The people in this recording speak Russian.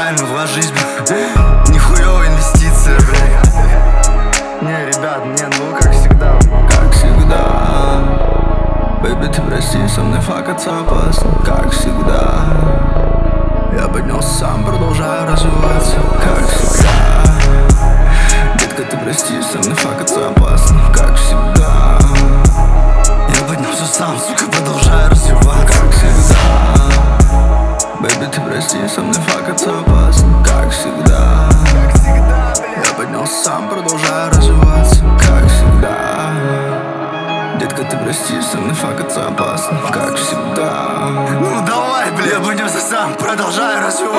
неправильно вложись, блядь. Нихуёвая инвестиция, блядь. Не, ребят, не, ну как всегда. Как всегда. Бэйби, ты прости, со мной факаться опасно. Как всегда. Я поднялся сам, продолжаю развиваться. Как всегда. Детка, ты прости, со мной факаться опасно. Как всегда. Я поднялся сам, сука, продолжаю развиваться. Как всегда. Бэйби, ты прости, со мной факаться опасно. Как всегда. Я поднялся сам, продолжаю развиваться. Как всегда. Детка, ты прости, со мной факаться опасно. Как всегда. Ну давай, бля, я поднялся сам, продолжаю развиваться.